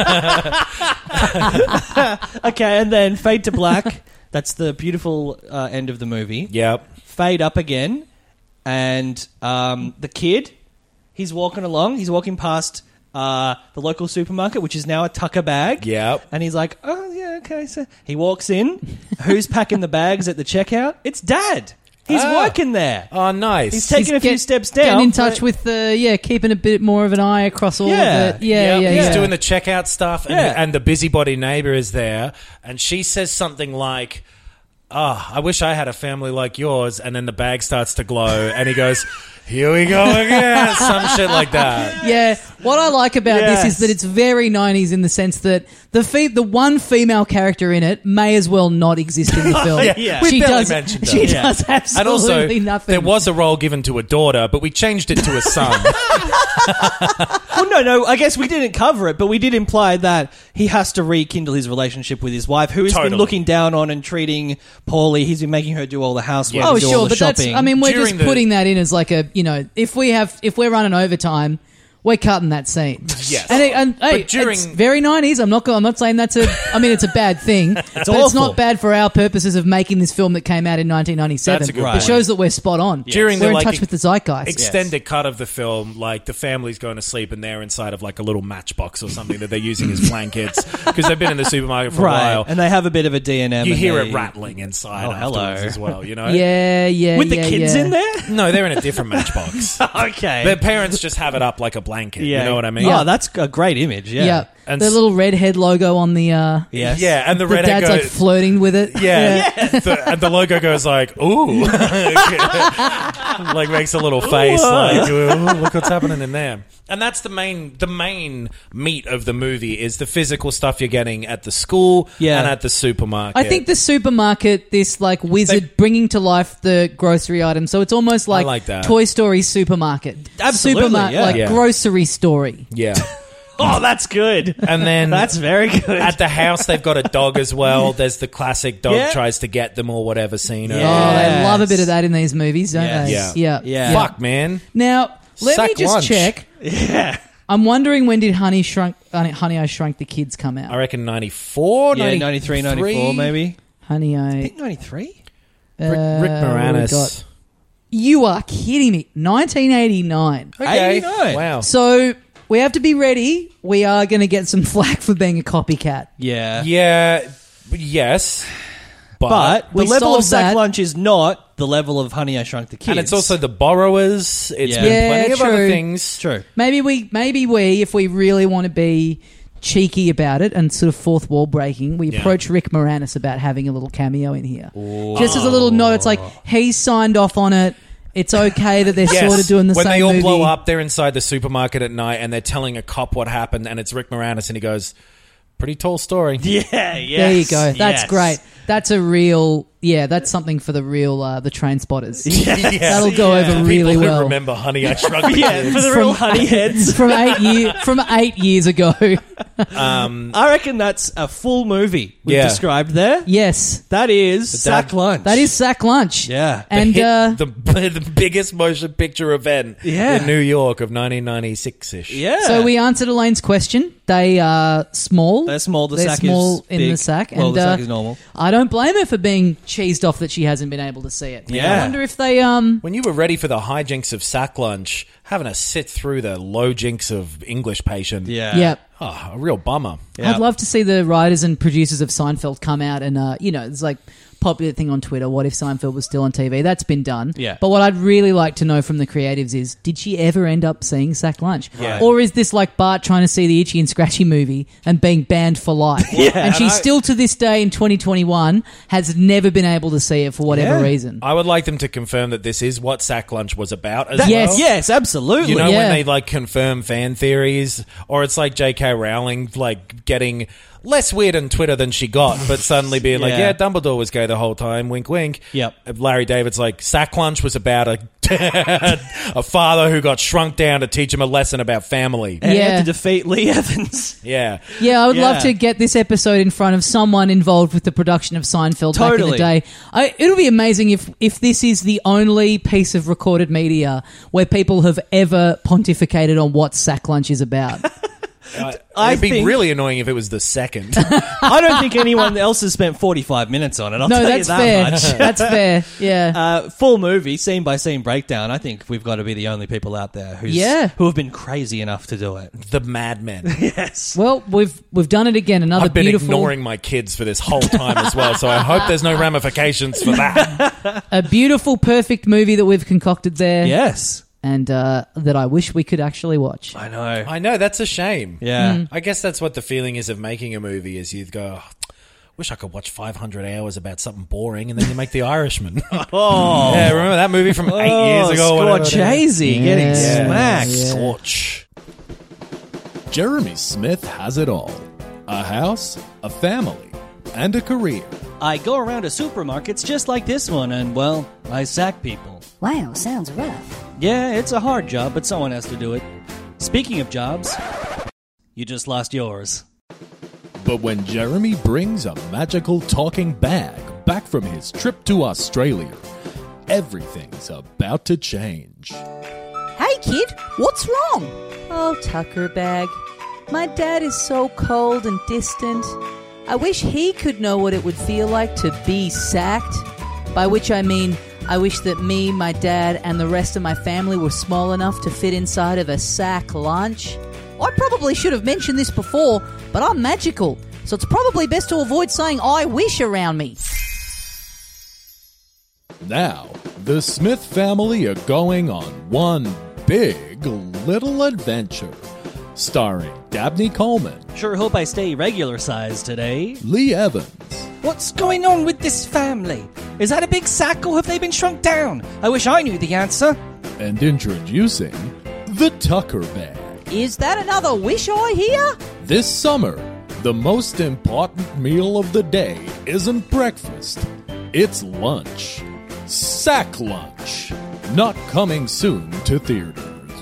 okay, and then fade to black. That's the beautiful end of the movie. Yep. Fade up again, and the kid, he's walking along. He's walking past the local supermarket, which is now a Tucker bag. Yep. And he's like, "Oh yeah, okay." So he walks in. Who's packing the bags at the checkout? It's Dad. He's Ah. working there. Oh, nice. He's taking a few steps down. Getting in touch but- with keeping a bit more of an eye across all Yeah. of it. Yeah, Yep, yeah, He's doing the checkout stuff, and, Yeah. and the busybody neighbor is there, and she says something like, I wish I had a family like yours, and then the bag starts to glow, and he goes, here we go again, some shit like that. Yeah, what I like about this Yes. is that it's very 90s in the sense that the one female character in it may as well not exist in the film. Yeah. We She barely does, mentioned her. she Yeah. does And also, absolutely nothing. there was a role given to a daughter, but we changed it to a son. Well, no. I guess we didn't cover it, but we did imply that he has to rekindle his relationship with his wife, who has Totally. been looking down on and treating poorly. He's been making her do all the housework, Oh, do all sure, the but shopping. that's, I mean, we're During just the- putting that in as like a, if we're running overtime, we're cutting that scene. Yes. Hey, during- it's very 90s. I'm not saying that's it's a bad thing. but it's awful. not bad for our purposes of making this film that came out in 1997. That's a good It point. shows that we're spot on. During we're the in touch with the zeitgeist. extended cut of the film, like the family's going to sleep and they're inside of like a little matchbox or something that they're using as blankets because they've been in the supermarket for a while. And they have a bit of a D&M. You and hear they- it rattling inside Oh, hello. afterwards as well, you know? Yeah. With the kids in there? No, they're in a different matchbox. Okay. Their parents just have it up like a blanket. You know what I mean? Oh, that's a great image. Yeah. Yeah. And The little redhead logo on the. Yes. Yeah, and the The redhead dad's goes. like flirting with it. Yeah, and the logo goes like, ooh, like makes a little face, like, ooh, look what's happening in there. And that's the main meat of the movie is the physical stuff you're getting at the school and at the supermarket. I think the supermarket, this like wizard bringing to life the grocery items, so it's almost like, like that. Toy Story supermarket, Absolutely, yeah. like Yeah. grocery story. yeah. Oh, that's good. And then That's very good. at the house they've got a dog as well. There's the classic dog Yeah. tries to get them or whatever scene. Oh, they love a bit of that in these movies, don't Yes. they? Yeah. Yeah. Fuck, man. Now let Sack me just lunch. check. Yeah. I'm wondering when did Honey I Shrunk the Kids come out? I reckon 94, Yeah, 93, 94 maybe. Honey I I. think 93. Rick what have we Moranis. got? You are kidding me! 1989. Okay. 89. Wow. So we have to be ready. We are going to get some flack for being a copycat. Yeah. Yeah. Yes. But the We level of solved Sack that. Lunch is not the level of Honey, I Shrunk the Kids. And it's also The Borrowers. It's Yeah. been Yeah, plenty of true. other things. True. Maybe we, if we really want to be cheeky about it and sort of fourth wall breaking, we approach Rick Moranis about having a little cameo in here. Just as a little nod, it's like he signed off on it. It's okay that they're Yes. sort of doing the when same they all movie. blow up, they're inside the supermarket at night and they're telling a cop what happened, and it's Rick Moranis, and he goes, "Pretty tall story." Yeah, yes. There you go. That's yes. great. That's a real, that's something for the real, the train spotters. Yes. That'll go over really People who well. remember Honey, I Shrunk the Yeah, Kids. for the real honey heads. from 8 years ago. I reckon that's a full movie we've Yeah. described there. Yes, That is Sack Lunch. that is Sack Lunch. Yeah. and the biggest motion picture event Yeah. in New York of 1996-ish. Yeah. so we answered Elaine's question. They are small. They're small. The They're sack small is in big. the sack. Well, and the sack is normal. I don't blame her for being cheesed off that she hasn't been able to see it. Yeah. I wonder if they When you were ready for the hijinks of Sack Lunch, having to sit through the low jinks of English Patient. Yeah. yeah. Oh, a real bummer. Yeah. I'd love to see the writers and producers of Seinfeld come out and, it's like popular thing on Twitter, what if Seinfeld was still on TV? That's been done. Yeah. But what I'd really like to know from the creatives is, did she ever end up seeing Sack Lunch? Right. Or is this like Bart trying to see the Itchy and Scratchy movie and being banned for life? And she still, to this day in 2021, has never been able to see it for whatever Yeah. reason. I would like them to confirm that this is what Sack Lunch was about as Yes. well. Yes, absolutely. You know, Yeah. when they like confirm fan theories, or it's like J.K. Rowling like getting less weird on Twitter than she got, but suddenly being like, Yeah. yeah, Dumbledore was gay the whole time, wink, wink. Yep. Larry David's like, Sack Lunch was about a father who got shrunk down to teach him a lesson about family. And he Yeah. had to defeat Lee Evans. Yeah. Yeah, I would love Yeah. to get this episode in front of someone involved with the production of Seinfeld back in the Totally. day. It'll be amazing if this is the only piece of recorded media where people have ever pontificated on what Sack Lunch is about. It'd be think- really annoying if it was the second. I don't think anyone else has spent 45 minutes on it. I'll No, tell that's you that fair. much. That's fair. Yeah. Full movie, scene by scene breakdown. I think we've got to be the only people out there who have been crazy enough to do it. The madmen. Yes. Well, we've done it again. Another I've been beautiful, ignoring my kids for this whole time as well, so I hope there's no ramifications for that. a beautiful, perfect movie that we've concocted there. Yes. And that I wish we could actually watch. I know. I know, that's a shame. Yeah. I guess that's what the feeling is of making a movie, is you go, "Oh, wish I could watch 500 hours about something boring," and then you make The Irishman. Oh. Yeah, remember that movie from 8 years ago? or whatever it is? Scorsese getting smacked. Scorch. Jeremy Smith has it all. A house, a family, and a career. I go around to supermarkets just like this one and, well, I sack people. Wow, sounds rough. Yeah, it's a hard job, but someone has to do it. Speaking of jobs, you just lost yours. But when Jeremy brings a magical talking bag back from his trip to Australia, everything's about to change. Hey kid, what's wrong? Oh, Tucker bag. My dad is so cold and distant. I wish he could know what it would feel like to be sacked. By which I mean, I wish that me, my dad, and the rest of my family were small enough to fit inside of a sack lunch. I probably should have mentioned this before, but I'm magical, so it's probably best to avoid saying I wish around me. Now, the Smith family are going on one big little adventure. Starring Dabney Coleman. Sure hope I stay regular size today. Lee Evans. What's going on with this family? Is that a big sack or have they been shrunk down? I wish I knew the answer. And introducing the Tucker Bag. Is that another wish I hear? This summer, the most important meal of the day isn't breakfast. It's lunch. Sack lunch. Not coming soon to theaters.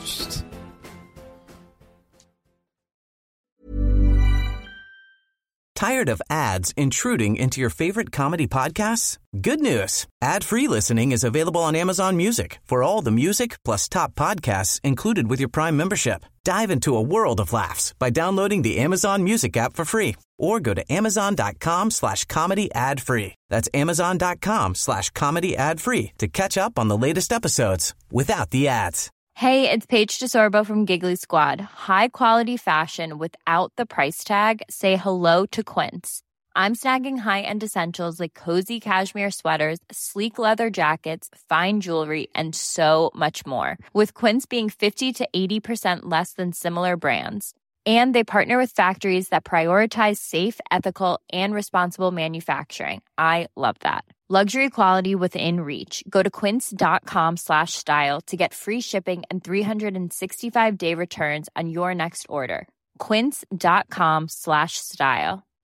Tired of ads intruding into your favorite comedy podcasts? Good news. Ad-free listening is available on Amazon Music for all the music plus top podcasts included with your Prime membership. Dive into a world of laughs by downloading the Amazon Music app for free or go to amazon.com/comedy ad-free. That's amazon.com/comedy ad-free to catch up on the latest episodes without the ads. Hey, it's Paige DeSorbo from Giggly Squad. High quality fashion without the price tag. Say hello to Quince. I'm snagging high-end essentials like cozy cashmere sweaters, sleek leather jackets, fine jewelry, and so much more. With Quince being 50 to 80% less than similar brands. And they partner with factories that prioritize safe, ethical, and responsible manufacturing. I love that. Luxury quality within reach. Go to quince.com/style to get free shipping and 365-day returns on your next order. Quince.com/style.